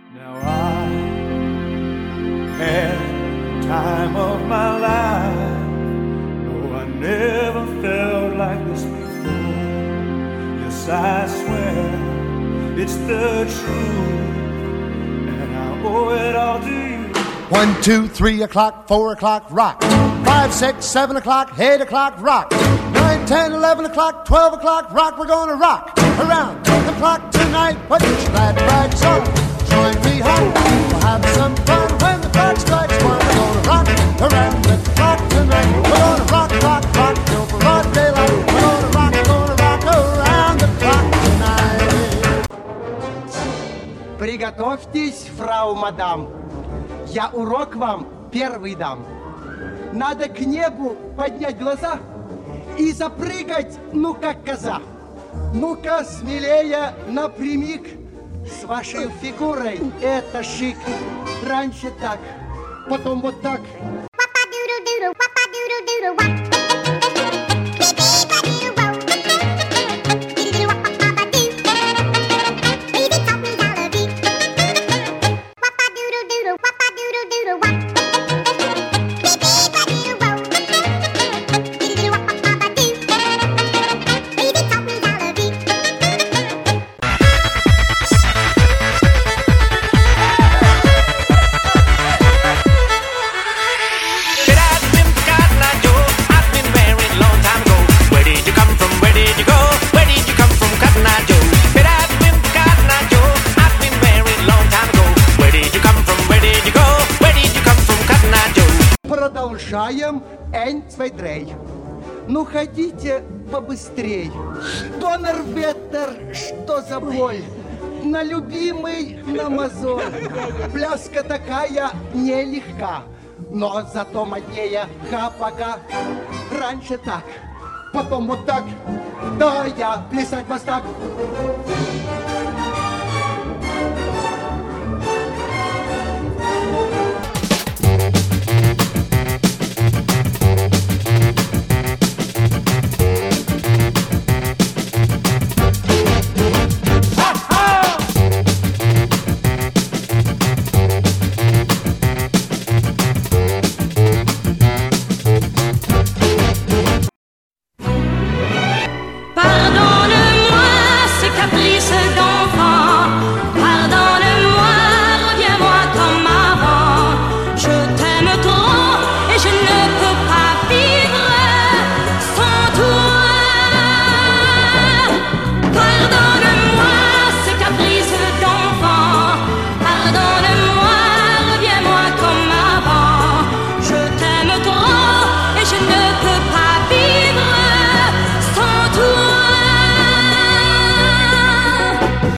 Now I had the time of my life. No, I never felt like this before. Yes, I swear it's the truth, and I owe it all to you. 1, 2, 3 o'clock, 4 o'clock, rock. 5, 6, 7 o'clock, 8 o'clock, rock. 9, 10, 11 o'clock, 12 o'clock, rock. We're gonna rock around the clock tonight. Put your glad rags on, join me home. We'll have some fun when the clock strikes 1. We're gonna rock around the clock tonight. We're gonna rock, rock, rock till broad daylight. We're gonna rock around the clock tonight. Приготовьтесь, фрау мадам. Я урок вам первый дам. Надо к небу поднять глаза и запрыгать, ну как коза. Ну-ка, смелее, напрямик. С вашей фигурой это шик. Раньше так, потом вот так. Продолжаем Ein, zwei, drei. Ну, ходите побыстрей. Доннерветтер, что за боль? На любимый, на мозоль. Пляска такая нелегка, но зато моднее ха-пока. Раньше так, потом вот так. Да, я плясать вас так.